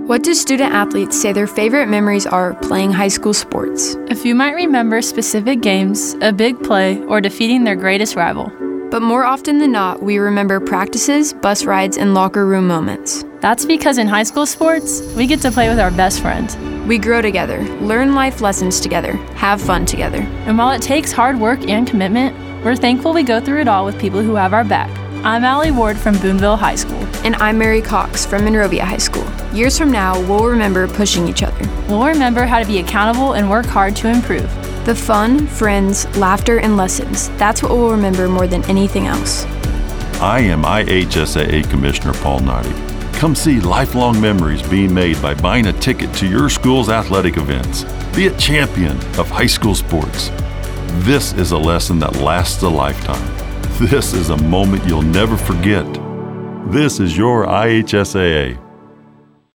What do student athletes say their favorite memories are playing high school sports? A few might remember specific games, a big play, or defeating their greatest rival. But more often than not, we remember practices, bus rides, and locker room moments. That's because in high school sports, we get to play with our best friends. We grow together, learn life lessons together, have fun together. And while it takes hard work and commitment, we're thankful we go through it all with people who have our back. I'm Allie Ward from Boonville High School. And I'm Mary Cox from Monrovia High School. Years from now, we'll remember pushing each other. We'll remember how to be accountable and work hard to improve. The fun, friends, laughter, and lessons, that's what we'll remember more than anything else. I am IHSAA Commissioner Paul Noddy. Come see lifelong memories being made by buying a ticket to your school's athletic events. Be a champion of high school sports. This is a lesson that lasts a lifetime. This is a moment you'll never forget. This is your IHSAA.